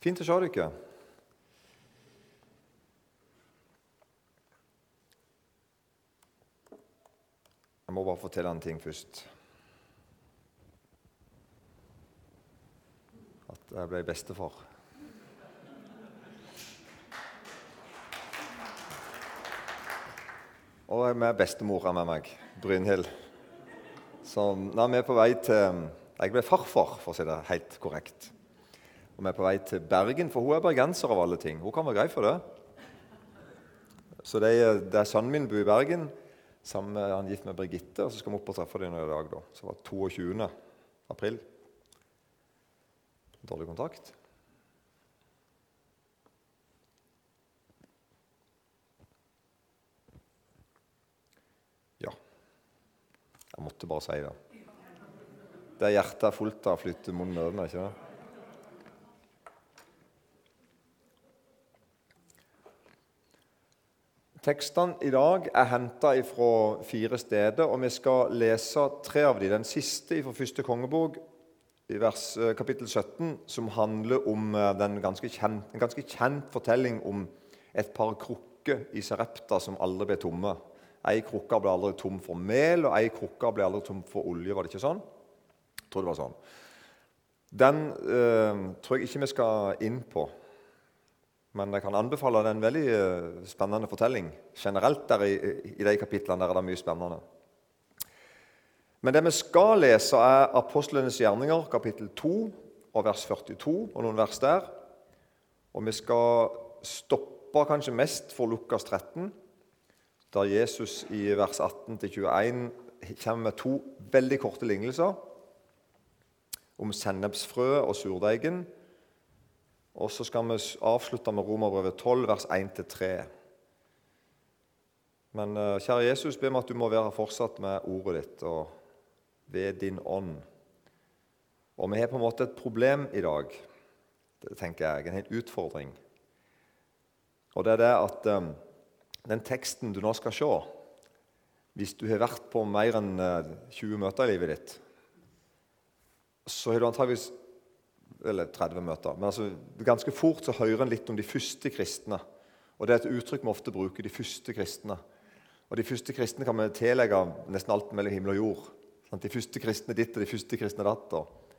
Fint å se dere. Jeg må bare fortelle en ting først. At jeg ble bestefar. Og jeg med bestemora med meg, Brynhild. Så når vi er på vei til... Jeg ble farfar, for å si det helt korrekt. Og vi er på vei til Bergen, for hun er bergenser av alle ting. Hun kan være grei for det. Så det er sønnen min bor i Bergen, sammen med han gift med Birgitte, og så skal vi opp og treffe dem i dag da. Så det var 22. april. Dårlig kontakt. Ja. Jeg måtte bare si det. Det hjertet er fullt av flytte munnen over meg, ikke det? Tekstene i dag er hentet fra 4 steder, og vi skal lese 3 av dem. Den siste fra 1. kongebok, i kapittel 17, som handler om en ganske kjent fortelling om et par krukker i Sarepta som aldri ble tomme. En krukke ble aldri tom for mel, og en krukke ble aldri tom for olje, var det ikke sånn? Jeg tror det var sånn. Den tror jeg ikke vi skal inn på. Men jeg kan anbefale den veldig spennende fortelling. Generelt i de kapitlene der er det mye spennende. Men det vi skal lese er Apostlenes gjerninger, kapittel 2, og vers 42, og noen vers der. Og vi skal stoppe kanskje mest for Lukas 13, der Jesus i vers 18-21 kommer med 2 veldig korte lignelser om sennepsfrø og surdeigen. Og så skal vi avslutte med Romerbrevet 12, vers 1-3. Men kjære Jesus, be meg at du må være fortsatt med ordet ditt og ved din ånd. Og vi har på en måte et problem i dag, det tenker jeg, en helt utfordring. Og det er det at den teksten du nå skal se, hvis du har vært på mer enn 20 møter i livet ditt, så har du antageligvis eller 30 møter, men altså, ganske fort så hører en litt om de første kristne. Og det er et uttrykk vi ofte bruker, de første kristne. Og de første kristne kan vi tillegge nesten alt mellom himmel og jord. De første kristne ditt og de første kristne datt.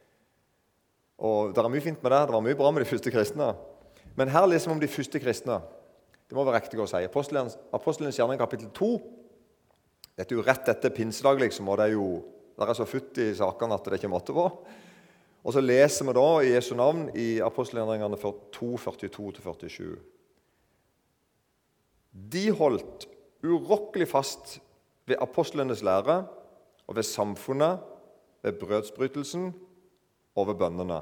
Og det er mye fint med det, det var mye bra med de første kristne. Men her leser vi om de første kristne. Det må være riktig å si. Apostlenes gjerning, kapittel 2. Dette er jo rett etter pinsedag, liksom, og det er så futt i sakene at det ikke måtte på. Og så leser vi da i Jesu navn i apostelgjerningene 2, 42-47. De holdt urokkelig fast ved apostlenes lære og ved samfunnet, ved brødsbrytelsen og ved bønnene.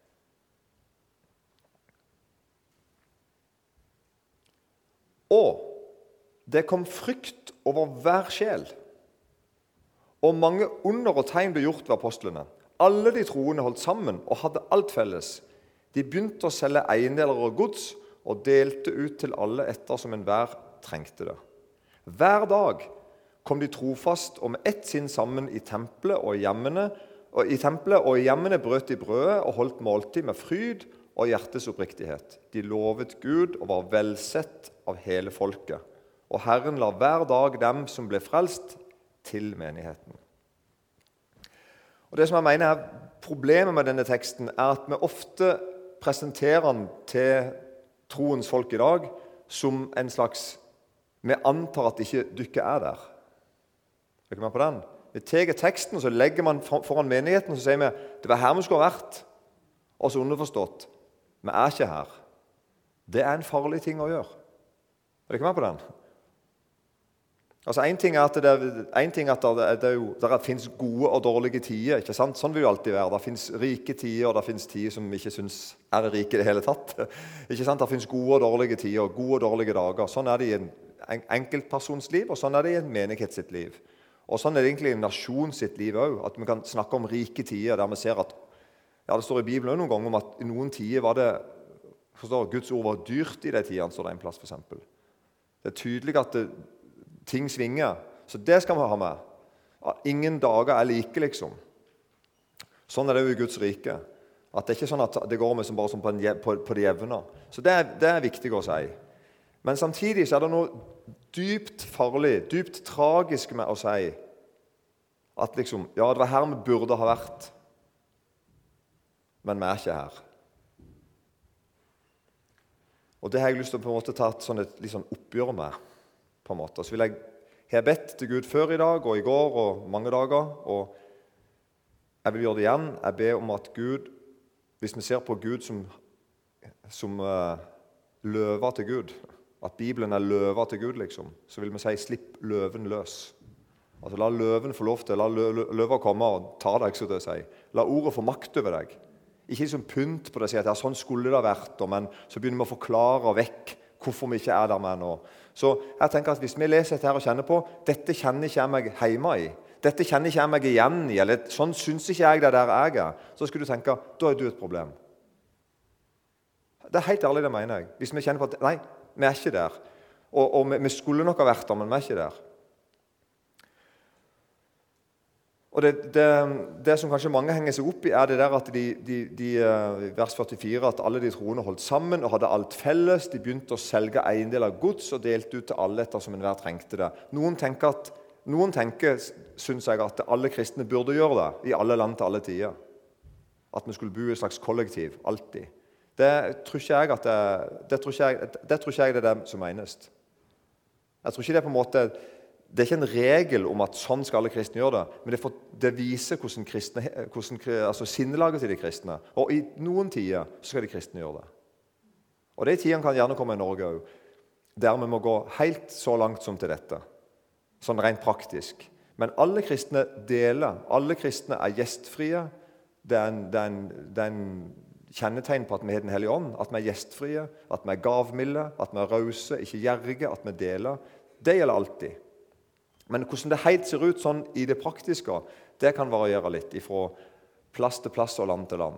Og det kom frykt over hver sjel, og mange under og tegn ble gjort ved apostlene. Alle de troende holdt sammen og hadde alt felles. De begynte å selge eiendeler og gods og delte ut til alle etter som enhver trengte det. Hver dag kom de trofast og med ett sinn sammen i tempelet og i hjemmene brøt de brødet og holdt måltid med fryd og hjertes oppriktighet. De lovet Gud og var velsett av hele folket. Og Herren la hver dag dem som ble frelst til menigheten. Og det som jeg mener er problemet med denne teksten, er at vi ofte presenterer den til troens folk i dag som en slags... Vi antar at ikke dere er der. Er dere med på den? Vi tar teksten, og så legger man foran menigheten, og så sier vi det var her vi skulle ha vært. Og så underforstått, vi er ikke her. Det er en farlig ting å gjøre. Er dere med på den? Altså, en ting er at det finnes gode og dårlige tider, ikke sant? Sånn vil det alltid være. Det finnes rike tider, og det finnes tider som vi ikke synes er rike i det hele tatt. Ikke sant? Det finnes gode og dårlige tider, gode og dårlige dager. Sånn er det i en enkeltpersons liv, og sånn er det i en menighet sitt liv. Og sånn er det egentlig i en nasjon sitt liv også, at vi kan snakke om rike tider, der vi ser at, ja, det står i Bibelen noen ganger om at i noen tider var det, Guds ord var dyrt i de tidene, står det en plass for eksempel. Det er tydelig at ting svinger, så det skal vi ha med. Ingen dager er like, liksom. Sånn er det jo i Guds rike. At det ikke er sånn at det går med som bare som på det jevne. Så det er viktig å si. Men samtidig så er det noe dypt farlig, dypt tragisk med å si at liksom, ja, det var her vi burde ha vært, men vi er ikke her. Og det har jeg lyst til å på en måte ta et litt sånn oppgjør med, på en måte. Så vil jeg bedt til Gud før i dag og i går og mange dager, og jeg vil gjøre det igjen. Jeg ber om at Gud, hvis vi ser på Gud som løver til Gud, at Bibelen er løver til Gud, liksom, så vil vi si, slipp løven løs. Altså, la løven få lov til, la løver komme og ta deg, så det sier. La ordet få makt over deg. Ikke som pynt på det, si at ja, sånn skulle det ha vært, men så begynner vi å forklare vekk hvorfor vi ikke er der med nå. Så jeg tenker at hvis vi leser dette her og kjenner på, dette kjenner ikke jeg meg hjemme i, dette kjenner ikke jeg meg igjen i, eller sånn synes ikke jeg det der jeg er, så skulle du tenke, da er du et problem. Det er helt ærlig, det mener jeg. Hvis vi kjenner på at, nei, vi er ikke der, og vi skulle nok ha vært der, men vi er ikke der. Og det som kanskje mange henger seg opp i, er det der at vers 44, at alle de troende holdt sammen og hadde alt felles. De begynte å selge eiendel av gods og delte ut til alle etter som enhver trengte det. Noen tenker, synes jeg, at alle kristne burde gjøre det i alle land til alle tider. At vi skulle bo i et slags kollektiv, alltid. Det tror ikke jeg det er det som menes. Jeg tror ikke det er på en måte... Det er ikke en regel om at sånn skal alle kristne gjøre det, men det viser hvordan sinnelaget til de kristne. Og i noen tider så skal de kristne gjøre det. Og de tidene kan gjerne komme i Norge også, der vi må gå helt så langt som til dette, sånn rent praktisk. Men alle kristne deler, alle kristne er gjestfrie. Det er en kjennetegn på at vi har den hellige ånd, at vi er gjestfrie, at vi er gavmilde, at vi er rause, ikke gjerrige, at vi deler. Det gjelder alltid. Men hvordan det helt ser ut sånn i det praktiske, det kan variere litt fra plass til plass og land til land.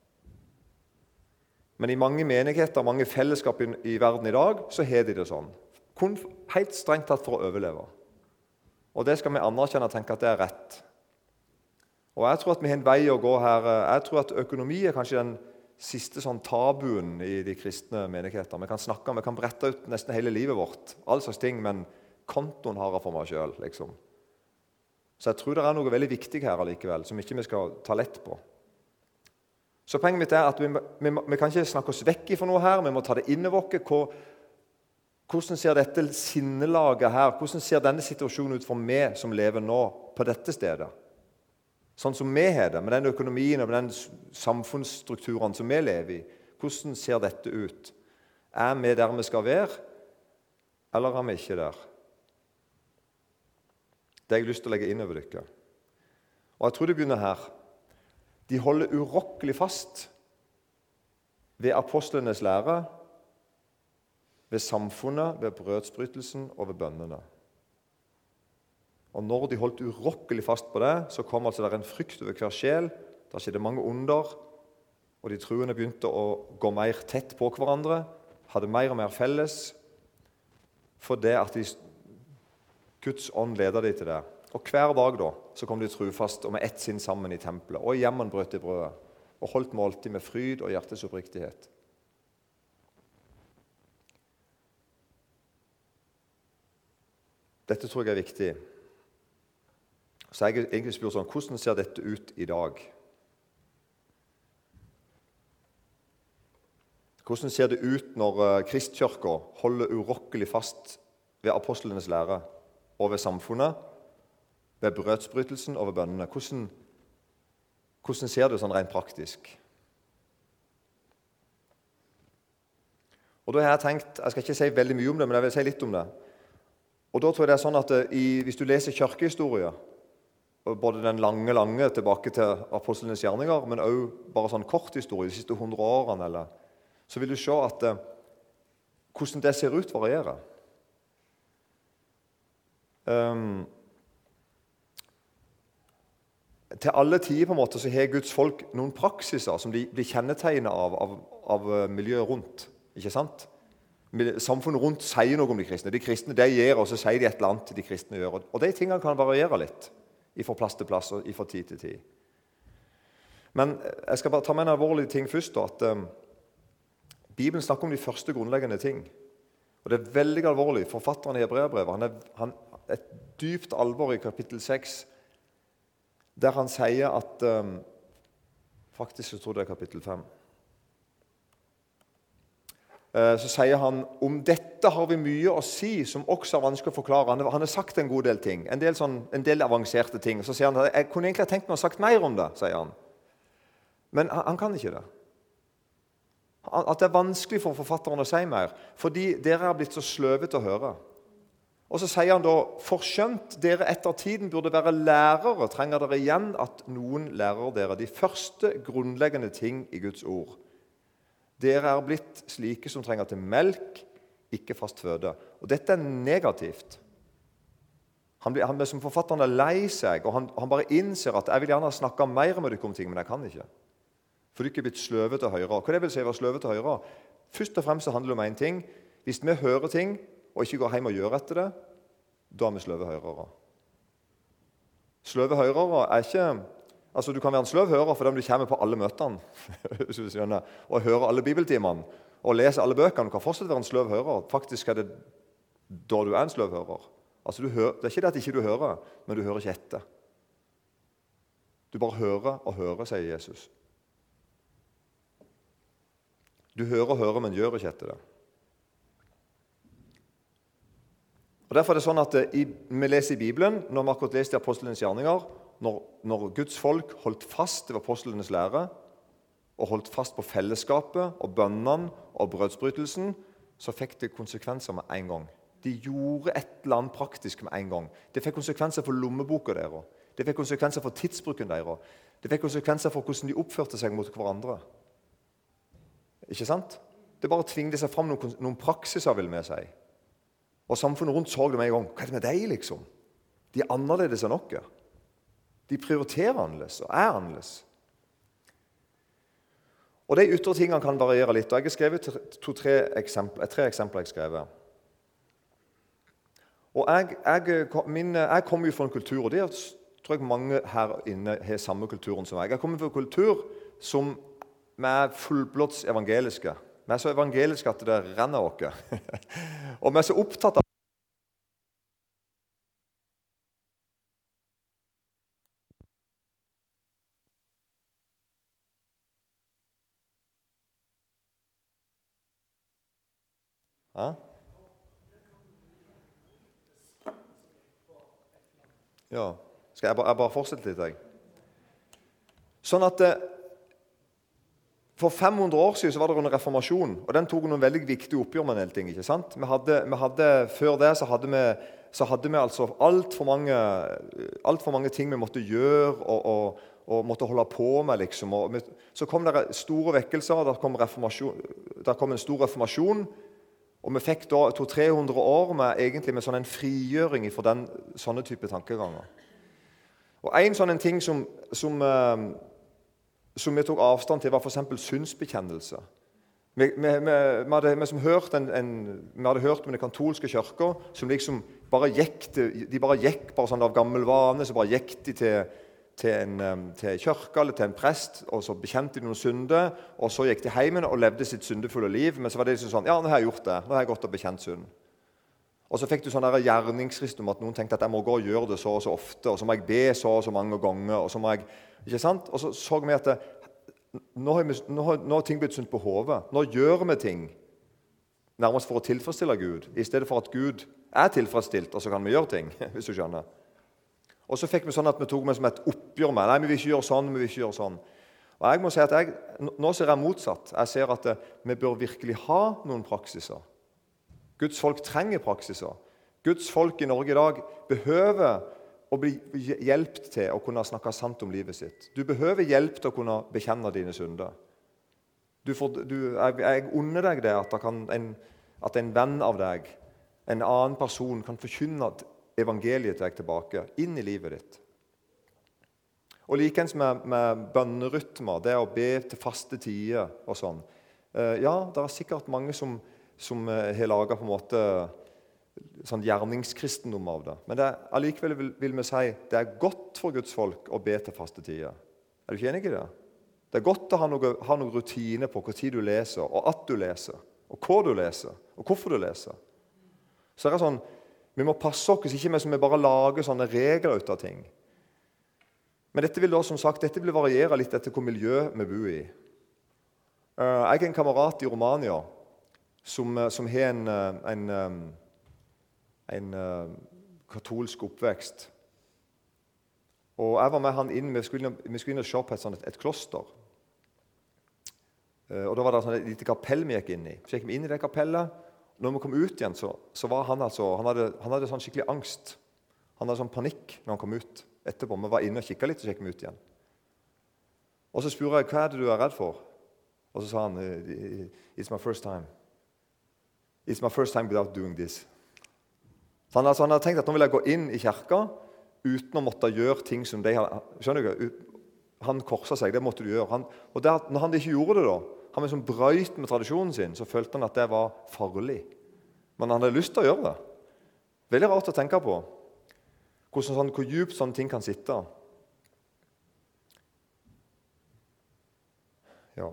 Men i mange menigheter, mange fellesskap i verden i dag, så har de det sånn. Kun helt strengt tatt for å overleve. Og det skal vi anerkjenne og tenke at det er rett. Og jeg tror at vi har en vei å gå her. Jeg tror at økonomi er kanskje den siste sånn tabuen i de kristne menigheter. Vi kan snakke om, vi kan brette ut nesten hele livet vårt, all slags ting, men kontoen har jeg for meg selv, liksom. Så jeg tror det er noe veldig viktig her allikevel, som ikke vi skal ta lett på. Så poenget mitt er at vi kan ikke snakke oss vekk fra noe her, vi må ta det inn over oss. Hvordan ser dette sinnelaget her, hvordan ser denne situasjonen ut for meg som lever nå på dette stedet? Sånn som vi har det, med den økonomien og med den samfunnsstrukturen som vi lever i. Hvordan ser dette ut? Er vi der vi skal være, eller er vi ikke der? Det har jeg lyst til å legge inn over dere. Og jeg tror det begynner her. De holder urokkelig fast ved apostlenes lære, ved samfunnet, ved brødsbrytelsen og ved bønnene. Og når de holdt urokkelig fast på det, så kom altså der en frykt over hver sjel. Der skjedde mange under, og de troende begynte å gå mer tett på hverandre, hadde mer og mer felles, for det at Guds ånd leder de til det. Og hver dag da, så kom de trofast og med ett sinn sammen i tempelet, og hjemmen brøt de brødet, og holdt måltid med fryd og hjertets oppriktighet. Dette tror jeg er viktig. Så jeg egentlig spør sånn, hvordan ser dette ut i dag? Hvordan ser det ut når Kristkirken holder urokkelig fast ved apostlenes lære og ved samfunnet, ved brødsbrytelsen og ved bønnene? Hvordan ser det sånn rent praktisk? Og da har jeg tenkt, jeg skal ikke si veldig mye om det, men jeg vil si litt om det. Og da tror jeg det er sånn at hvis du leser kirkehistorie, både den lange tilbake til apostlenes gjerninger, men også bare sånn kort historie, de siste 100 årene, så vil du se at hvordan det ser ut varierer. Til alle tider på en måte så har Guds folk noen praksiser som de blir kjennetegnet av miljøet rundt, ikke sant? Samfunnet rundt sier noe om de kristne. De kristne de gjør, og så sier de et eller annet de kristne gjør. Og de tingene kan variere litt fra plass til plass og fra tid til tid. Men jeg skal bare ta med en alvorlig ting først, da, at Bibelen snakker om de første grunnleggende ting. Og det veldig alvorlig. Forfatteren i Hebreerbrevet, han et dypt alvor i kapittel 6, der han sier at faktisk så tror jeg det kapittel 5. Så sier han om dette har vi mye å si som også er vanskelig å forklare. Han har sagt en god del ting, en del avanserte ting. Så sier han at jeg kunne egentlig ha tenkt meg å ha sagt mer om det, sier han. Men han kan ikke det. At det er vanskelig for forfatteren å si mer, fordi dere er blitt så sløvet å høre. Og så sier han da, forskjønt dere etter tiden burde være lærere, trenger dere igjen at noen lærer dere de første grunnleggende ting i Guds ord. Dere er blitt slike som trenger til melk, ikke fast føde. Og dette er negativt. Han som forfatteren er lei seg, og han bare innser at jeg vil gjerne snakke mer med dere om ting, men jeg kan ikke. For dere er blitt sløvet til høyre. Hva det vil si å være sløvet til høyre? Først og fremst handler det om en ting. Hvis vi hører ting, og ikke går hjem og gjør etter det, da er vi sløve hørere. Sløve hørere er ikke... Altså, du kan være en sløv hører fordi om du kommer på alle møtene, hvis du skjønner, og hører alle bibeltimene, og leser alle bøkene. Du kan fortsatt være en sløv hører. Faktisk er det da du er en sløv hører. Altså, det er ikke det at ikke du hører, men du hører ikke etter. Du bare hører og hører, sier Jesus. Du hører og hører, men gjør ikke etter det. Og Derfor er det sånn at vi leser i Bibelen, når vi akkurat leser i apostlenes gjerninger, når Guds folk holdt fast ved apostlenes lære, og holdt fast på fellesskapet og bønnene og brødsbrytelsen, så fikk det konsekvenser med en gang. De gjorde et eller annet praktisk med en gang. Det fikk konsekvenser for lommeboka deres. Det fikk konsekvenser for tidsbruken deres. Det fikk konsekvenser for hvordan de oppførte seg mot hverandre. Ikke sant? Det bare tvingte seg fram noen praksiser, vil vi si. Og samfunnet rundt så det med en gang. Hva er det med deg, liksom? De er annerledes enn dere. De prioriterer annerledes og er annerledes. Og de ytre tingene kan variere litt. Og jeg har skrevet tre eksempler jeg skrevet. Og jeg kommer jo fra en kultur, og det tror jeg mange her inne har samme kulturen som meg. Jeg kommer fra en kultur som er fullblods evangeliske. Vi er så evangeliske at det renner oss. Og vi er så opptatt av Ja, skal jeg bare fortsette litt, jeg? Sånn at for 500 år siden så var det en reformasjon, og den tok noen veldig viktige oppgjør med en del ting, ikke sant? Før det så hadde vi altså alt for mange ting vi måtte gjøre og måtte holde på med, liksom. Så kom det store vekkelser, der kom en stor reformasjon, og vi fikk da 200-300 år med sånn en frigjøring fra sånne type tankeganger. Og en sånn ting som vi tok avstand til, var for eksempel synsbekjennelse. Vi hadde hørt om den katolske kirka, som liksom bare gikk bare sånn av gammel vane, så bare gikk de til kirka eller til en prest, og så bekjente de noen synder, og så gikk de hjem og levde sitt syndefulle liv, men så var det liksom sånn, ja, nå har jeg gjort det, nå har jeg gått og bekjent synd. Og så fikk du sånn gjerningsrist om at noen tenkte at jeg må gå og gjøre det så og så ofte, og så må jeg be så og så mange ganger, og så må jeg, ikke sant? Og så vi at nå har ting blitt syndt på hodet. Nå gjør vi ting nærmest for å tilfredsstille Gud, i stedet for at Gud er tilfredsstilt, og så kan vi gjøre ting, hvis du skjønner. Og så fikk vi sånn at vi tok med som et oppgjør med, nei, vi vil ikke gjøre sånn, vi vil ikke gjøre sånn. Og jeg må si at nå ser jeg motsatt. Jeg ser at vi bør virkelig ha noen praksiser. Guds folk trenger praksiser. Guds folk i Norge i dag behøver å bli hjelpt til å kunne snakke sant om livet sitt. Du behøver hjelp til å kunne bekjenne dine synder. Jeg unner deg det at en venn av deg, en annen person, kan forkynne evangeliet til deg tilbake, inn i livet ditt. Og likens med bønnerytmer, det å be til faste tider og sånn. Ja, det er sikkert mange som har laget på en måte sånn gjerningskristendom av det. Men allikevel vil vi si det er godt for Guds folk å be til faste tider. Er du ikke enig i det? Det er godt å ha noen rutine på hvor tid du leser, og at du leser, og hva du leser, og hvorfor du leser. Så det er sånn, vi må passe oss ikke med som vi bare lager sånne regler ut av ting. Men dette vil da, som sagt, dette vil variere litt etter hvor miljø vi bor i. Jeg har en kamerat i Romania som har en katolsk oppvekst. Og jeg var med han inn, vi skulle inn og se på et kloster. Og da var det et lite kapell vi gikk inn i. Så gikk vi inn i det kapellet. Når vi kom ut igjen, så var han hadde sånn skikkelig angst. Han hadde sånn panikk når han kom ut etterpå. Vi var inne og kikket litt, så gikk vi ut igjen. Og så spurte jeg, hva er det du er redd for? Og så sa han, it's my first time. It's my first time without doing this. Så han hadde tenkt at nå vil jeg gå inn i kirka uten å måtte gjøre ting som de har. Skjønner du? Han korset seg, det måtte du gjøre. Og når han ikke gjorde det da, han liksom brøyt med tradisjonen sin, så følte han at det var farlig. Men han hadde lyst til å gjøre det. Veldig rart å tenke på. Hvor djupt sånne ting kan sitte. Ja.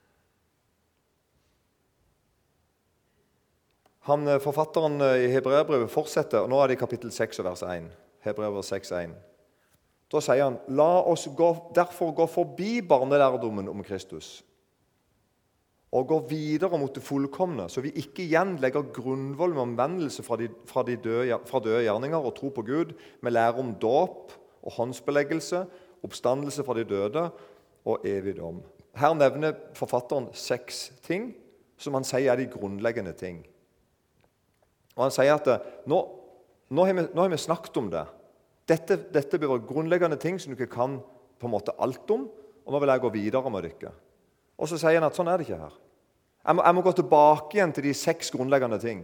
Forfatteren i Hebreerbrevet fortsetter, og nå er det i kapittel 6 vers 1. Hebreerbrevet 6:1. Da sier han, la oss derfor gå forbi barnelærdommen om Kristus, og gå videre mot det fullkomne, så vi ikke igjen legger grunnvoll med omvendelse fra døde gjerninger og tro på Gud, med lære om dåp og håndsbeleggelse, oppstandelse fra de døde og evig dom. Her nevner forfatteren 6 ting, som han sier er de grunnleggende ting. Og han sier at nå har vi snakket om det. Dette bør være grunnleggende ting som du ikke kan på en måte alt om, og nå vil jeg gå videre med dere. Og så sier han at sånn er det ikke her. Jeg må gå tilbake igjen til de 6 grunnleggende ting.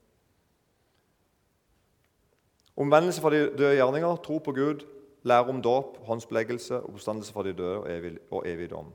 Omvendelse fra de døde gjerninger, tro på Gud, lære om dåp, håndsbeleggelse, oppstandelse fra de døde og evig dom.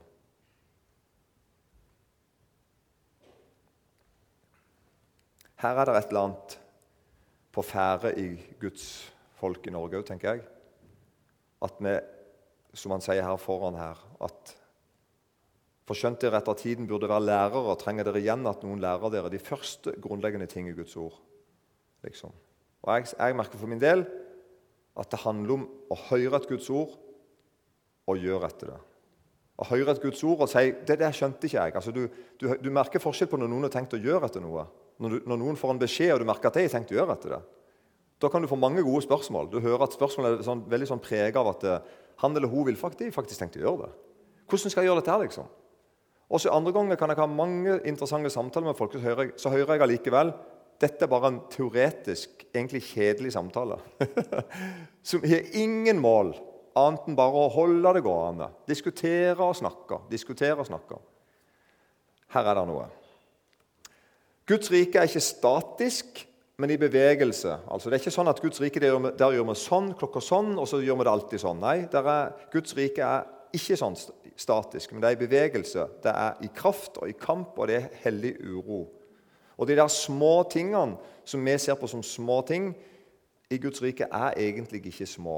Her er det et eller annet på fære i Guds folk i Norge, tenker jeg. At vi, som han sier her foran her, at for skjønt dere etter tiden burde være lærere, trenger dere igjen at noen lærer dere de første grunnleggende ting i Guds ord. Liksom. Og jeg merker for min del at det handler om å høre et Guds ord og gjøre etter det. Å høre et Guds ord og si, det skjønte ikke jeg. Altså, du merker forskjell på når noen har tenkt å gjøre etter noe. Når noen får en beskjed, og du merker at de har tenkt å gjøre etter det. Da kan du få mange gode spørsmål. Du hører at spørsmålet er veldig preget av at han eller hun vil faktisk tenkt å gjøre det. Hvordan skal jeg gjøre dette her, liksom? Også andre ganger kan jeg ha mange interessante samtaler med folk, så hører jeg allikevel, dette er bare en teoretisk, egentlig kjedelig samtale. Som har ingen mål, annet enn bare å holde det gående. Diskutere og snakke. Her er det noe. Guds rike er ikke statisk, men i bevegelse. Altså, det er ikke sånn at Guds rike, der gjør vi sånn, klokka sånn, og så gjør vi det alltid sånn. Nei, Guds rike er ikke sånn statisk, men det er i bevegelse. Det er i kraft og i kamp, og det er hellig uro. Og de der små tingene som vi ser på som små ting, i Guds rike er egentlig ikke små.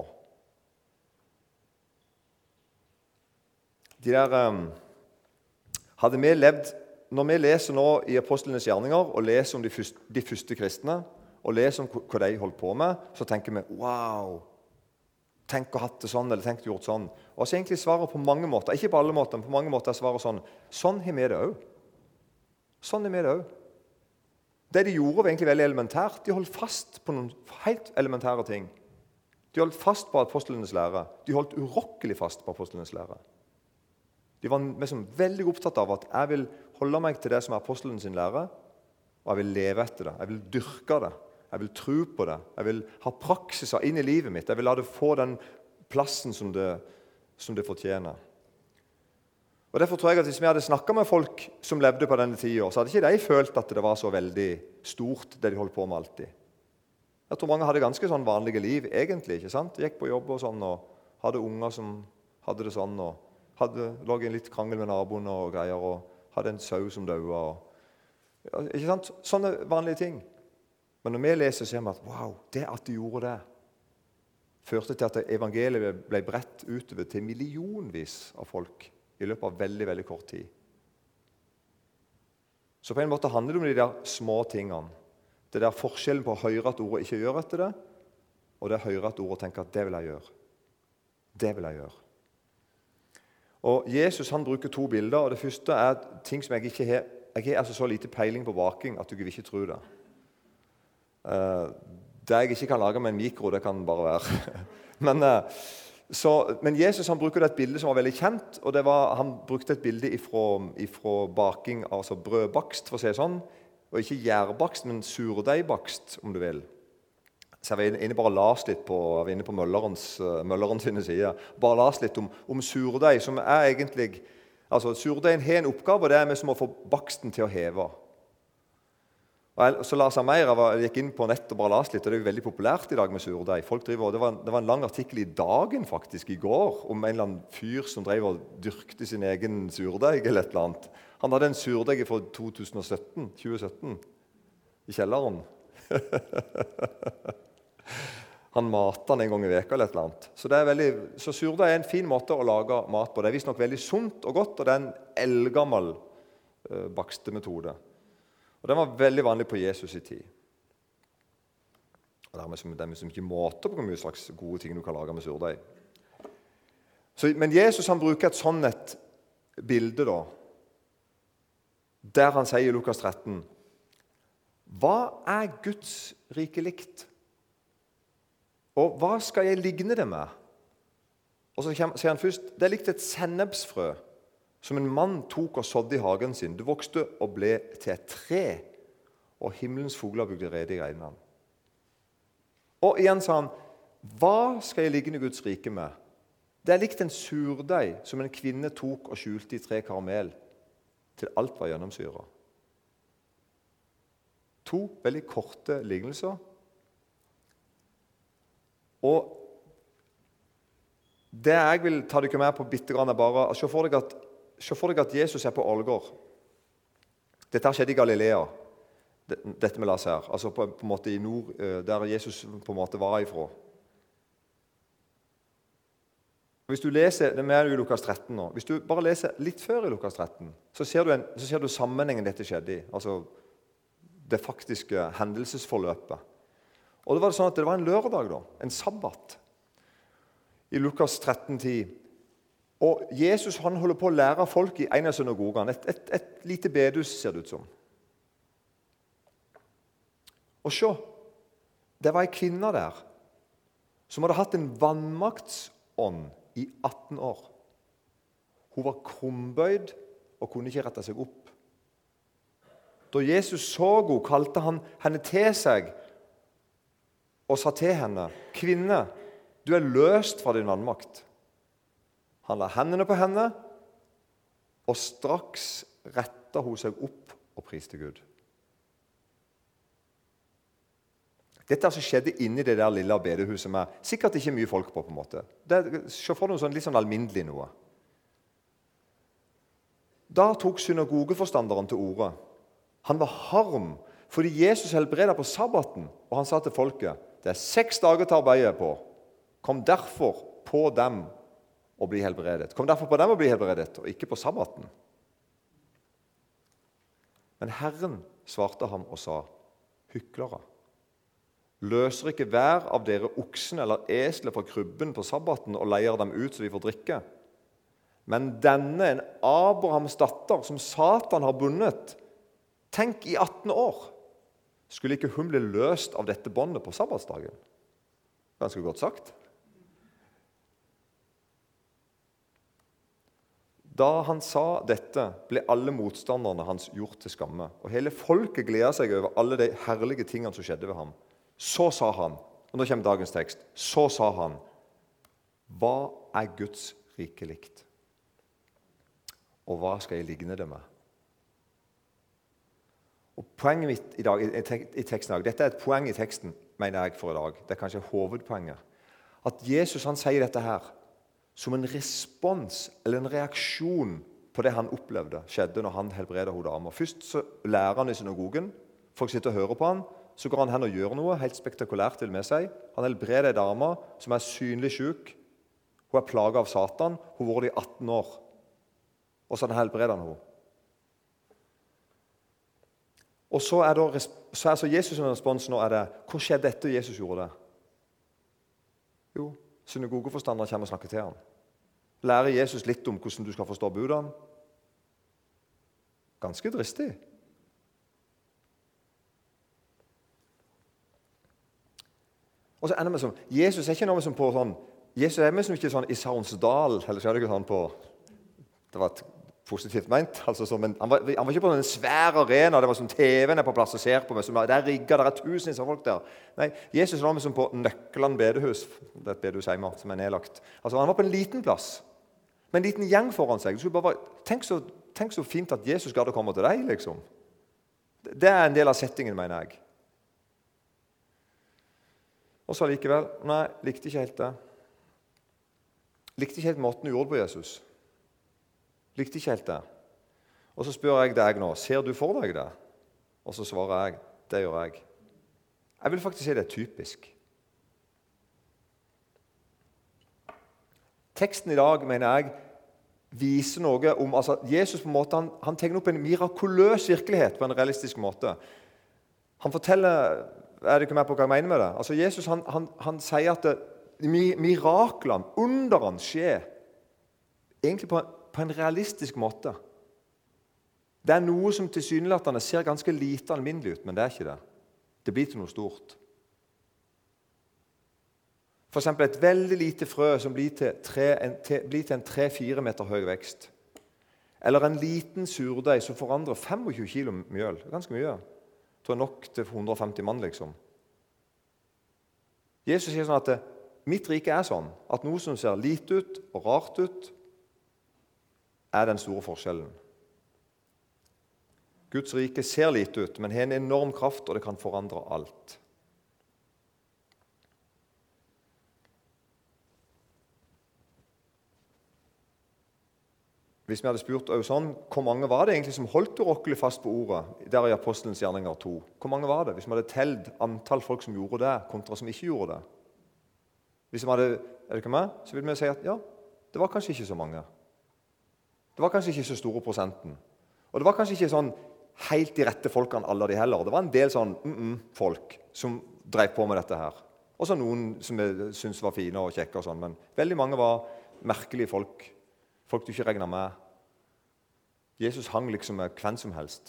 Hadde vi levd. Når vi leser nå i Apostlenes gjerninger og leser om de første kristne, og leser om hva de holdt på med, så tenker vi, wow, tenk å ha hatt det sånn, eller tenk å gjort sånn. Og så egentlig svarer på mange måter, ikke på alle måter, men på mange måter svarer sånn har vi det også. Sånn har vi det også. Det de gjorde var egentlig veldig elementært. De holdt fast på noen helt elementære ting. De holdt fast på apostlenes lære. De holdt urokkelig fast på apostlenes lære. De var veldig opptatt av at jeg vil holde meg til det som er apostelen sin lære, og jeg vil leve etter det. Jeg vil dyrke det. Jeg vil tro på det. Jeg vil ha praksiser inn i livet mitt. Jeg vil la det få den plassen som det fortjener. Og Derfor tror jeg at hvis vi hadde snakket med folk som levde på denne tiden, så hadde ikke de følt at det var så veldig stort, det de holdt på med alltid. Jeg tror mange hadde ganske sånn vanlige liv, egentlig, ikke sant? De gikk på jobb og sånn, og hadde unger som hadde det sånn, og lå i en litt krangel med naboen og greier, og hadde en sau som døde. Ikke sant? Sånne vanlige ting. Men når vi leser, ser vi at wow, det at de gjorde det, førte til at evangeliet ble bredt utover til millionvis av folk i løpet av veldig, veldig kort tid. Så på en måte handler det om de der små tingene. Det der forskjellen på å høre et ord og ikke gjøre etter det, og det å høre et ord og tenke at det vil jeg gjøre. Det vil jeg gjøre. Og Jesus han bruker 2 bilder, og det første er ting som jeg ikke har. Jeg har altså så lite peiling på baking at du vil ikke tro det. Det jeg ikke kan lage med en mikro, det kan bare være. Men Jesus han bruker et bilde som var veldig kjent, og han brukte et bilde ifra baking, altså brødbakst, for å si det sånn, og ikke gjærbakst, men surdeigbakst, om du vil. Så jeg var inne bare las litt på, jeg var inne på Møllerens sine sider, bare las litt om surdeig, som er egentlig, altså surdeigen har en oppgave, og det er med som å få baksten til å heve. Og så las jeg mer, jeg gikk inn på nett og bare las litt, og det er jo veldig populært i dag med surdeig. Folk driver, det var en lang artikkel i Dagen faktisk i går, om en eller annen fyr som drev og dyrkte sin egen surdeig eller et eller annet. Han hadde en surdeig fra 2017, i kjelleren. Han mater den en gang i veka eller et eller annet. Så surdeig er en fin måte å lage mat på. Det er visst nok veldig sunt og godt, og det er en eldgammel bakstemetode. Og den var veldig vanlig på Jesus i tid. Og det er så mye måter på hvor mye slags gode ting du kan lage med surdeig. Men Jesus han bruker et sånn et bilde da, der han sier i Lukas 13, hva er Guds rike likt? Og hva skal jeg ligne det med? Og så sier han først, det er likt et sennepsfrø som en mann tok og sådde i hagen sin. Det vokste og ble til et tre, og himmelens fugler bygde rede i greinene. Og igjen sa han, hva skal jeg ligne Guds rike med? Det er likt en surdeig som en kvinne tok og skjulte i 3 karamel, til alt var gjennomsyret. 2 veldig korte lignelser. Og det jeg vil ta dere med på bitte grann er bare å se for deg at Jesus er på Ålgård. Dette skjedde i Galilea, dette med Lazer, altså på en måte i nord, der Jesus på en måte var ifra. Hvis du leser, det er jo i Lukas 13 nå, hvis du bare leser litt før i Lukas 13, så ser du sammenhengen dette skjedde i, altså det faktiske hendelsesforløpet. Og det var sånn at det var en lørdag da, en sabbat, i Lukas 13:10. Og Jesus han holder på å lære folk i en av synagogene, et lite bedehus ser det ut som. Og se, det var en kvinne der, som hadde hatt en vannmaktsånd i 18 år. Hun var krumbøyd og kunne ikke rette seg opp. Da Jesus så henne, kalte han henne til seg og sa til henne, «Kvinne, du er løst fra din vannmakt.» Han la hendene på henne, og straks rettet hun seg opp og priste Gud. Dette altså skjedde inni det der lille bedehuset med sikkert ikke mye folk på en måte. Se for noe litt sånn alminnelig noe. Da tok synagogeforstanderen til orde. Han var harm, fordi Jesus helbredet på sabbaten, og han sa til folket, det er 6 dager til arbeidet på. Kom derfor på dem og bli helbredet. Kom derfor på dem og bli helbredet, og ikke på sabbaten. Men Herren svarte ham og sa, hyklere, løser ikke hver av dere oksen eller eslet fra krybben på sabbaten og leier dem ut så de får drikke? Men denne, en Abrahams datter, som Satan har bundet, tenk i 18 år, skulle ikke hun bli løst av dette båndet på sabbatsdagen? Ganske godt sagt. Da han sa dette, ble alle motstanderne hans gjort til skamme, og hele folket gleder seg over alle de herlige tingene som skjedde ved ham. Så sa han, og nå kommer dagens tekst, så sa han, hva er Guds rike likt? Og hva skal jeg ligne det med? Og poenget mitt i dag, i teksten i dag, dette er et poeng i teksten, mener jeg for i dag, det er kanskje hovedpoenget, at Jesus han sier dette her, som en respons eller en reaksjon på det han opplevde skjedde når han helbredet hun dama. Først så lærer han i synagogen, folk sitter og hører på han, så går han hen og gjør noe helt spektakulært til med seg. Han helbreder en dame som er synlig syk. Hun er plaget av Satan, hun var det i 18 år. og så hadde han helbredet henne. Og så er så Jesus' respons nå er det, hva skjedde etter Jesus gjorde det? Jo, synagogeforstanderen kommer og snakker til han. Lærer Jesus litt om hvordan du skal forstå budene? Ganske dristig. Og så ender vi som, Jesus er ikke noe som på sånn, Jesus er med som ikke sånn i Saronsdal, eller så er det ikke sånn på, det var et positivt ment, altså så, men han var ikke på en svær arena, det var som TV-en er på plass og ser på meg, som det er rigget, det er tusenvis av folk der. Nei, Jesus var med som på Nøkkeland bedehus, det er et bedehus hjemme som er nedlagt. Altså han var på en liten plass, med en liten gjeng foran seg. Tenk så fint at Jesus gadd å komme til deg, liksom. Det er en del av settingen, mener jeg. Og så likevel, nei, likte ikke helt det. Likte ikke helt måten du gjorde på Jesus. Likte ikke helt det. Og så spør jeg deg nå, ser du for deg det? Og så svarer jeg, det gjør jeg. Jeg vil faktisk si det er typisk. Teksten i dag, mener jeg, viser noe om, altså Jesus på en måte, han tegner opp en mirakuløs virkelighet på en realistisk måte. Han forteller, er det ikke mer på hva jeg mener med det? Altså Jesus, han sier at miraklene, underene skjer egentlig på en realistisk måte. Det er noe som tilsynelatende ser ganske lite alminnelig ut, men det er ikke det. Det blir til noe stort. For eksempel et veldig lite frø som blir til en 3-4 meter høy vekst. Eller en liten surdeig som forandrer 25 kilo mjøl. Ganske mye. Jeg tror nok til 150 mann, liksom. Jesus sier sånn at mitt rike er sånn at noe som ser lite ut og rart ut, er den store forskjellen. Guds rike ser lite ut, men har en enorm kraft, og det kan forandre alt. Hvis vi hadde spurt sånn, hvor mange var det egentlig som holdt urokkelig fast på ordet, der i Apostelens gjerninger 2? Hvor mange var det? Hvis vi hadde telt antall folk som gjorde det, kontra som ikke gjorde det. Hvis vi hadde, er det ikke meg? Så vil vi si at ja, det var kanskje ikke så mange. Det var kanskje ikke så store prosenten. Og det var kanskje ikke sånn helt de rette folkene alle de heller. Det var en del sånn folk som drev på med dette her. Og så noen som jeg synes var fine og kjekke og sånn, men veldig mange var merkelige folk. Folk du ikke regner med. Jesus hang liksom med hvem som helst.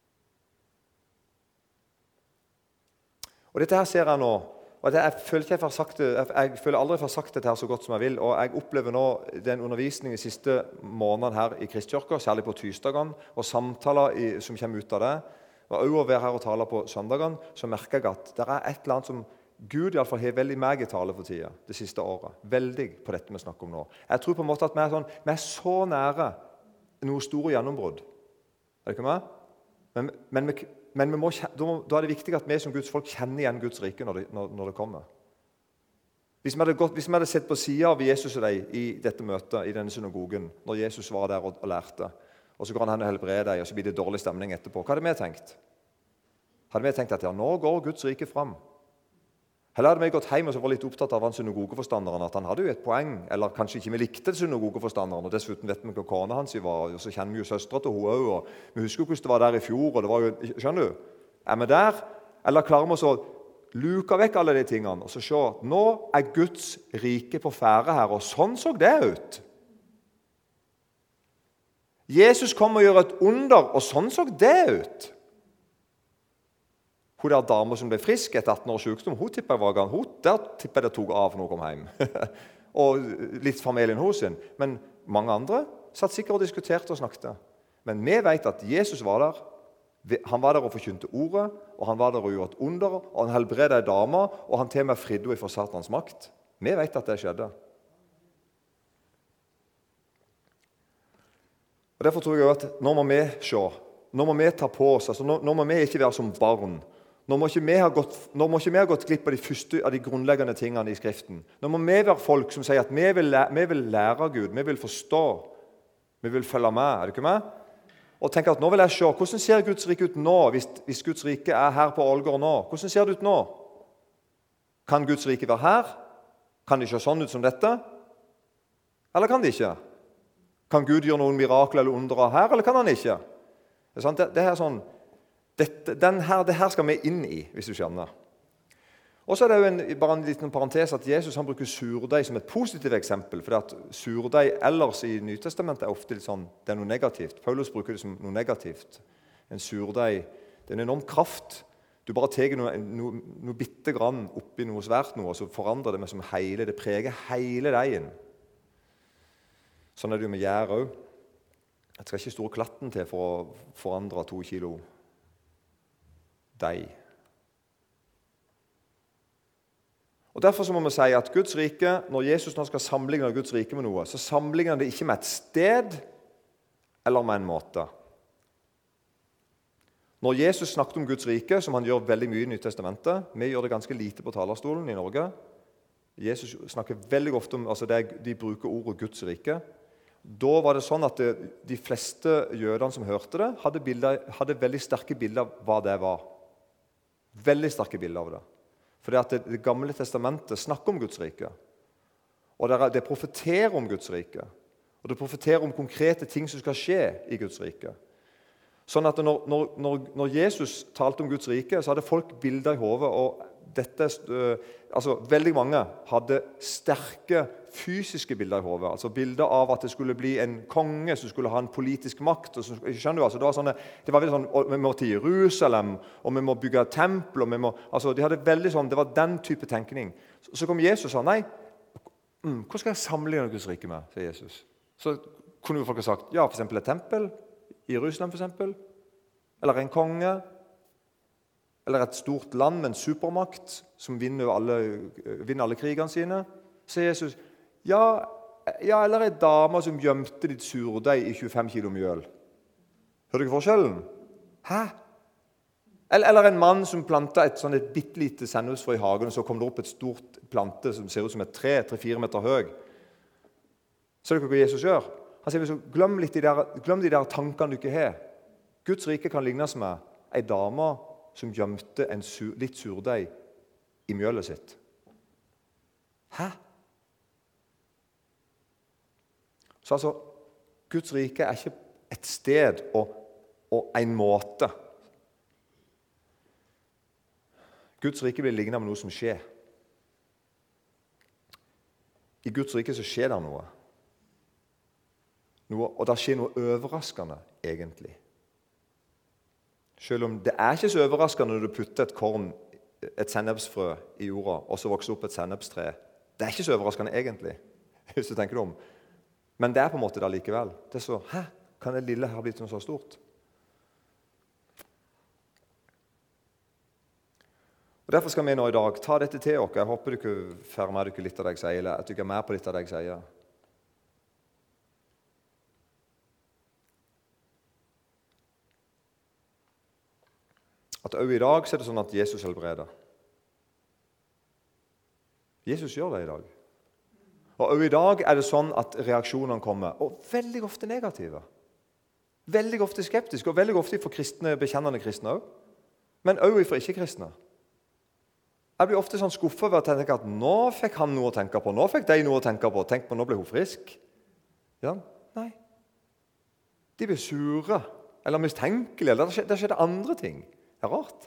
Og dette her ser jeg nå, og jeg føler aldri jeg har sagt dette her så godt som jeg vil, og jeg opplever nå den undervisningen de siste månedene her i Kristkirken, særlig på tirsdagene, og samtaler som kommer ut av det, og også å være her og tale på søndagene, så merker jeg at det er et eller annet som Gud i alle fall har veldig meg i tale for tida, det siste året. Veldig på dette vi snakker om nå. Jeg tror på en måte at vi er så nære noe store gjennombrudd. Er det ikke meg? Men da er det viktig at vi som Guds folk kjenner igjen Guds rike når det kommer. Hvis vi hadde sett på siden av Jesus og deg i dette møtet, i denne synagogen, når Jesus var der og lærte, og så går han hen og helbreder deg, og så blir det dårlig stemning etterpå, hva hadde vi tenkt? Hadde vi tenkt at ja, nå går Guds rike fram? Eller hadde vi gått hjem og så var litt opptatt av han synagogeforstanderen, at han hadde jo et poeng, eller kanskje ikke vi likte synagogeforstanderen, og dessuten vet vi hva kone hans var, og så kjenner vi jo søstre til henne også, og vi husker jo hvordan det var der i fjor, og det var jo, skjønner du? Er vi der? Eller klarer vi å luke vekk alle de tingene, og så se, nå er Guds rike på ferde her, og sånn så det ut. Jesus kom og gjør et under, og sånn så det ut. Hun der dame som ble frisk etter 18 års sykdom, hun tippet det tok av når hun kom hjem. Og litt familien hos sin. Men mange andre satt sikkert og diskuterte og snakket. Men vi vet at Jesus var der. Han var der og forkynte ordet, og han var der og gjorde et under, og han helbredet en dame, og han til og med fridde henne fra Satans makt. Vi vet at det skjedde. Og derfor tror jeg at nå må vi se, nå må vi ta på oss, altså nå må vi ikke være som barn. Nå må ikke vi ha gått glipp av de første av de grunnleggende tingene i Skriften. Nå må vi være folk som sier at vi vil lære Gud, vi vil forstå, vi vil følge med, er det ikke med? Og tenke at nå vil jeg se, hvordan ser Guds rike ut nå, hvis Guds rike er her på Ålgård nå? Hvordan ser det ut nå? Kan Guds rike være her? Kan det se sånn ut som dette? Eller kan det ikke? Kan Gud gjøre noen mirakler eller under her, eller kan han ikke? Det er sant? Det her sånn, det her skal vi inn i, hvis du skjønner. Og så er det jo bare en liten parentes at Jesus han bruker surdeig som et positivt eksempel, fordi at surdeig ellers i Nytestamentet er ofte litt sånn, det er noe negativt. Paulus bruker det som noe negativt. En surdeig, det er en enorm kraft. Du bare tar noe bitte grann oppi noe svært noe, og så forandrer det med som hele, det preger hele deigen. Sånn er det jo med gjær også. Jeg skal ikke store klatten til for å forandre 2 kilo deig. Og Derfor så må vi si at Guds rike, når Jesus nå skal sammenligne Guds rike med noe, så sammenligner han det ikke med et sted eller med en måte. Når Jesus snakket om Guds rike, som han gjør veldig mye i Nytestamentet, vi gjør det ganske lite på talerstolen i Norge. Jesus snakker veldig ofte om, de bruker ordet Guds rike. Da var det sånn at de fleste jødene som hørte det, hadde veldig sterke bilder av hva det var. Veldig sterke bilder av det. Fordi at Det gamle testamentet snakker om Guds rike. Og det profeterer om Guds rike. Og det profeterer om konkrete ting som skal skje i Guds rike. Sånn at når Jesus talte om Guds rike, så hadde folk bilder i hodet. Og veldig mange hadde sterke fysiske bilder i hodet. Altså bilder av at det skulle bli en konge som skulle ha en politisk makt. Skjønner du? Det var veldig sånn, vi må til Jerusalem, og vi må bygge et tempel. Det var den type tenkning. Så kom Jesus og sa, nei, hva skal jeg sammenligne Guds rike med, sier Jesus. Så kunne jo folk ha sagt, ja, for eksempel et tempel, i Jerusalem for eksempel, eller en konge, eller et stort land med en supermakt som vinner alle krigene sine. Så Jesus, ja, eller en dame som gjemte litt surdeig i 25 kilo mjøl. Hører du ikke forskjellen? Hæ? Eller en mann som plantet et bittelite sennepsfrø i hagen, og så kom det opp et stort plante som ser ut som et tre, 3-4 meter høy. Så er det hva Jesus gjør. Han sier, glem de der tankene du ikke har. Guds rike kan lignes med en dame som gjemte litt surdeig i mjølet sitt. Hæ? Så Guds rike er ikke et sted og en måte. Guds rike blir lignet med noe som skjer. I Guds rike så skjer det noe. Og det skjer noe overraskende, egentlig. Selv om det er ikke så overraskende når du putter et sennepsfrø i jorda, og så vokser opp et sennepstre. Det er ikke så overraskende, egentlig, hvis du tenker det om. Men det er på en måte det likevel. Det er så, hæ? Kan det lille her blitt noe så stort? Og Derfor skal vi nå i dag ta dette til dere. Jeg håper dere får med dere litt av det jeg sier, eller at dere er med på litt av det jeg sier. At også i dag så er det sånn at Jesus helbreder. Jesus gjør det i dag. Og også i dag er det sånn at reaksjonene kommer, og veldig ofte negative. Veldig ofte skeptiske, og veldig ofte for kristne, bekjennende kristne også. Men også for ikke-kristne. Jeg blir ofte sånn skuffet over at jeg tenker at nå fikk han noe å tenke på, nå fikk de noe å tenke på, tenk på, nå ble hun frisk. Ja, nei. De blir sure, eller mistenkelige, eller det skjedde andre ting. Det er rart.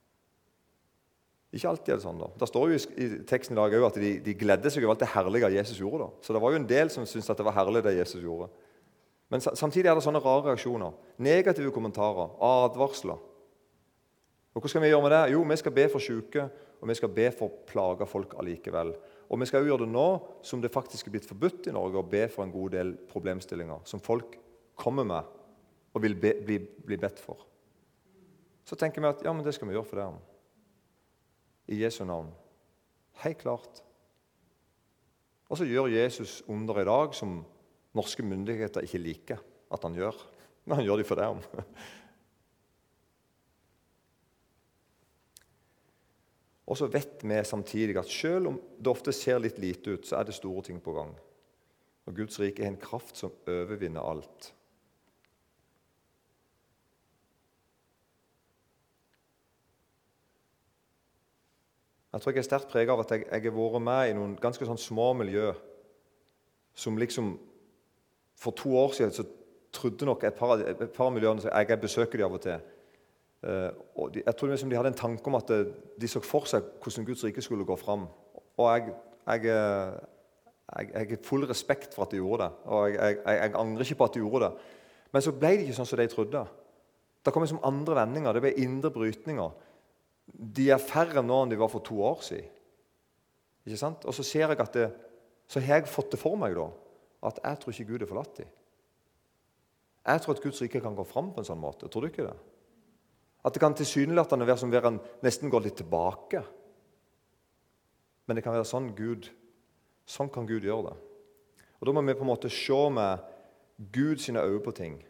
Ikke alltid er det sånn da. Det står jo i teksten i dag også at de gledde seg over alt det herlige Jesus gjorde da. Så det var jo en del som syntes at det var herlig det Jesus gjorde. Men samtidig er det sånne rare reaksjoner. Negative kommentarer, advarsler. Og hva skal vi gjøre med det? Jo, vi skal be for syke, og vi skal be for plaga folk allikevel. Og vi skal jo gjøre det nå som det faktisk er blitt forbudt i Norge å be for en god del problemstillinger som folk kommer med og vil bli bedt for. Så tenker vi at ja, men det skal vi gjøre for det. I Jesu navn. Helt klart. Og så gjør Jesus under i dag som norske myndigheter ikke liker at han gjør. Men han gjør det for det. Og så vet vi samtidig at selv om det ofte ser litt lite ut, så er det store ting på gang. Og Guds rike er en kraft som overvinner alt. Jeg tror jeg er sterkt preget av at jeg har vært med i noen ganske sånn små miljø som liksom For 2 år siden så trodde nok et par millioner, så jeg besøker de av og til. Og jeg tror de hadde en tanke om at de så for seg hvordan Guds rike skulle gå fram. Og jeg har full respekt for at de gjorde det, og jeg angrer ikke på at de gjorde det. Men så ble det ikke sånn som de trodde. Det kom liksom andre vendinger, det ble indre brytninger. De er færre nå enn de var for 2 år siden. Ikke sant? Og så ser jeg at så har jeg fått det for meg da, at jeg tror ikke Gud er forlatt dem. Jeg tror at Guds rike kan gå fram på en sånn måte. Tror du ikke det? At det kan tilsynelatende være som han nesten går litt tilbake. Men det kan være sånn kan Gud gjøre det. Og da må vi på en måte se med Gud sine øyne på ting.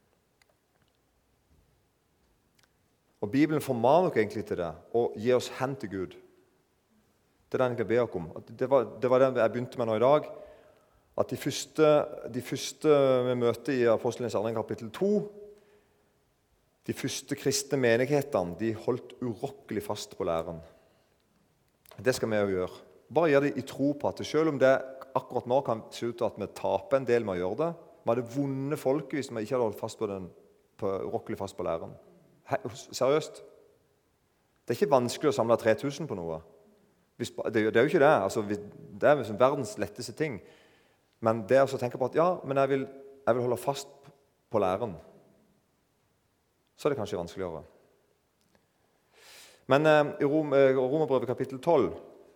Og Bibelen formaner nok egentlig til det, og gi oss hen til Gud. Det er det jeg ber dere om. Det var det jeg begynte med nå i dag. At de første vi møter i Apostelens gjerning kapittel 2, de første kristne menighetene, de holdt urokkelig fast på læren. Det skal vi jo gjøre. Bare gjør det i tro på at selv om det akkurat nå kan se ut til at vi taper en del med å gjøre det, vi hadde vunnet folket hvis vi ikke hadde holdt fast urokkelig fast på læren. Seriøst. Det er ikke vanskelig å samle 3000 på noe. Det er jo ikke det. Altså, det er liksom verdens letteste ting. Men det er å tenke på at ja, men jeg vil holde fast på læren. Så er det kanskje vanskeligere. Men i Romerbrevet kapittel 12,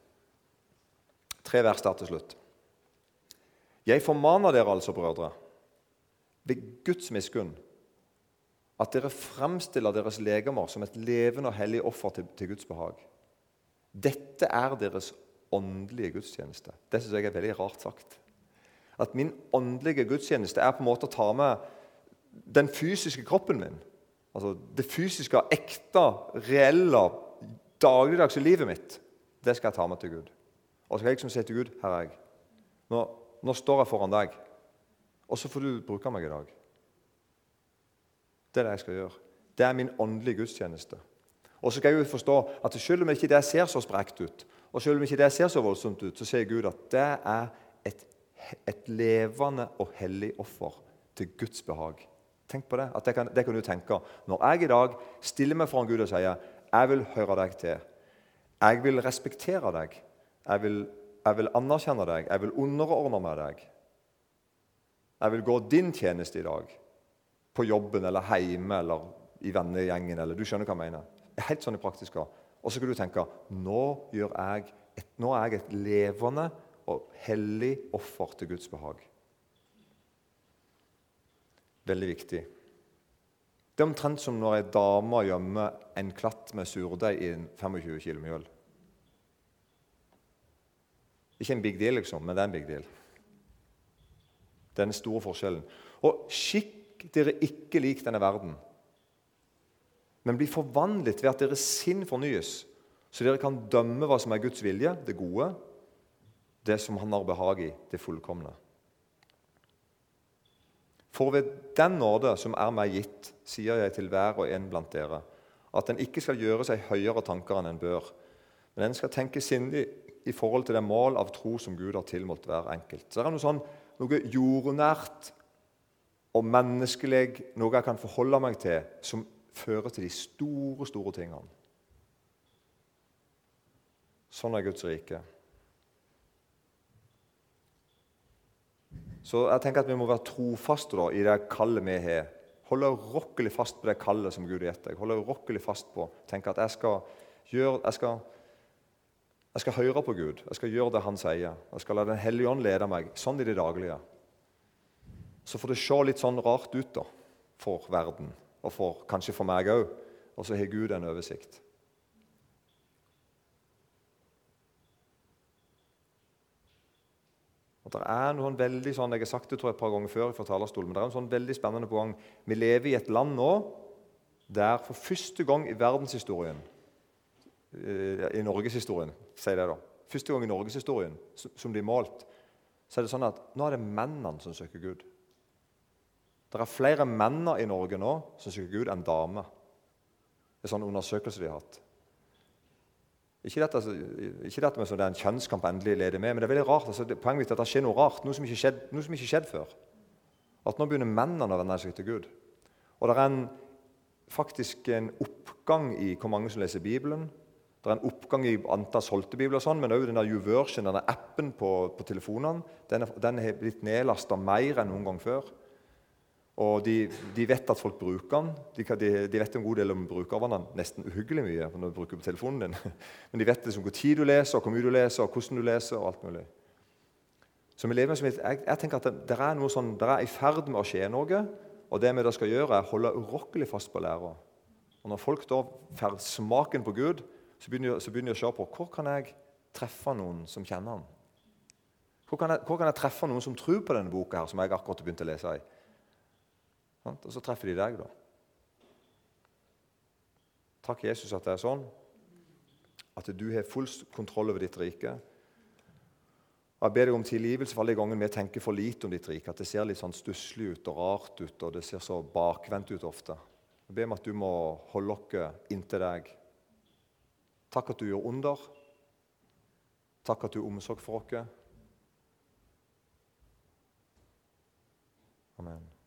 3 vers der til slutt. Jeg formaner dere altså, brødre, ved Guds miskunn, at dere fremstiller deres legemer som et levende og hellig offer til Guds behag. Dette er deres åndelige gudstjeneste. Det synes jeg er veldig rart sagt. At min åndelige gudstjeneste er på en måte å ta med den fysiske kroppen min. Altså det fysiske, ekte, reelle, dagligdagse livet mitt. Det skal jeg ta med til Gud. Og så skal jeg liksom si til Gud, her er jeg. Nå står jeg foran deg. Og så får du bruke meg i dag. Det er det jeg skal gjøre. Det er min åndelige gudstjeneste. Og så skal jeg jo forstå at selv om ikke det ser så sprekt ut, og selv om ikke det ser så voldsomt ut, så sier Gud at det er et levende og hellig offer til Guds behag. Tenk på det. At det kan du tenke. Når jeg i dag stiller meg foran Gud og sier, jeg vil høre deg til, jeg vil respektere deg, jeg vil anerkjenne deg, jeg vil underordne meg deg, jeg vil gå din tjeneste i dag, på jobben, eller hjemme, eller i vennegjengen, eller du skjønner hva jeg mener. Det er helt sånn i praktisk. Og så kan du tenke, nå er jeg et levende og hellig offer til Guds behag. Veldig viktig. Det er omtrent som når en dame gjemmer en klatt med surdeig i en 25 kilo mjøl. Ikke en big deal, liksom, men det er en big deal. Det er den store forskjellen. Og skikk dere ikke lik denne verden, men bli forvandlet ved at deres sinn fornyes, så dere kan dømme hva som er Guds vilje, det gode, det som han har behag i, det fullkomne. For ved den nåde som er meg gitt, sier jeg til hver og en blant dere, at den ikke skal gjøre seg høyere tanker enn den bør, men den skal tenke sindig i forhold til det mål av tro som Gud har tilmålt hver enkelt. Så det er noe jordnært og menneskelig, noe jeg kan forholde meg til, som fører til de store, store tingene. Sånn er Guds rike. Så jeg tenker at vi må være trofaste da, i det kallet vi har. Holde urokkelig fast på det kallet som Gud har gitt deg. Holde urokkelig fast på. Tenke at jeg skal høre på Gud. Jeg skal gjøre det han sier. Jeg skal la Den hellige ånd lede meg. Sånn i det daglige. Så får det se litt sånn rart ut da, for verden, og kanskje for meg også. Og så har Gud en oversikt. Og det er noen veldig sånn, jeg har sagt det tror jeg et par ganger før fra talerstolen, men det er en sånn veldig spennende på gang. Vi lever i et land nå, der for første gang i verdenshistorien, i Norgeshistorien, sier det da, første gang i Norgeshistorien som blir målt, så er det sånn at nå er det mennene som søker Gud. Det er flere menn i Norge nå som søker Gud enn damer. Det er sånn undersøkelse de har hatt. Ikke dette med at det er en kjønnskamp endelig leder med, men det er veldig rart. Altså, poenget er at det skjer noe rart, noe som ikke skjedd før. At nå begynner mennene å vende seg til Gud. Og det er faktisk en oppgang i hvor mange som leser Bibelen. Det er en oppgang i antall solgte bibler, og sånn, men også den der YouVersion, denne appen på telefonene, den har blitt nedlastet mer enn noen gang før. Og de vet at folk bruker den. De vet en god del om brukervanene, nesten uhyggelig mye når du bruker på telefonen din. Men de vet liksom hvor tid du leser, hvor mye du leser, og hvordan du leser, og alt mulig. Så vi lever med, jeg tenker at det er noe sånn, det er i ferd med å skje noe, og det vi da skal gjøre er å holde urokkelig fast på læra. Og når folk da får smaken på Gud, så begynner jeg å se på hvor kan jeg treffe noen som kjenner han. Hvor kan jeg treffe noen som tror på denne boka her, som jeg akkurat har begynt å lese i. Og så treffer de deg da. Takk Jesus at det er sånn, at du har full kontroll over ditt rike. Og jeg ber deg om tilgivelse for alle ganger vi tenker for lite om ditt rike, at det ser litt sånn stusslig ut og rart ut, og det ser så bakvendt ut ofte. Jeg ber om at du må holde oss inntil deg. Takk at du gjør under. Takk at du omsorg for oss. Amen.